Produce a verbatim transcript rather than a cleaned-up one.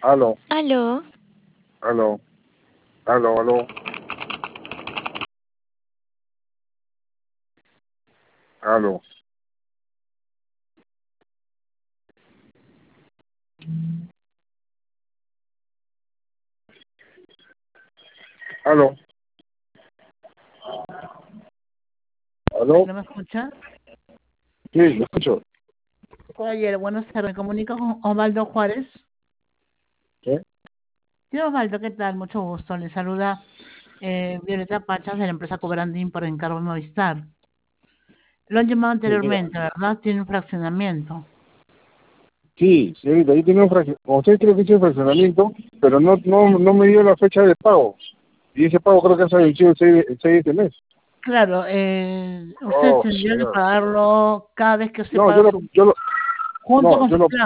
Aló, Aló, aló, aló, aló, aló. Aló, aló, ¿No me escucha? sí, lo escucho. Oye, buenas tardes. Me comunico con Osvaldo Juárez. ¿Qué? Sí, Osvaldo, ¿qué tal? Mucho gusto. Le saluda eh, Violeta Pachas de la empresa Cobrandín por encargo de Movistar. Lo han llamado Sí, mira. anteriormente, ¿verdad? Tiene un fraccionamiento. Sí, señorita, ahí tenía un fraccionamiento. Como usted creo que hizo un fraccionamiento, pero no, no, no me dio la fecha de pago. Y ese pago creo que se ha vencido el seis, el seis de este mes. Claro, eh, usted Oh, tendría que señor. pagarlo cada vez que usted No, paga yo lo, su yo lo, junto no, con yo su lo plan.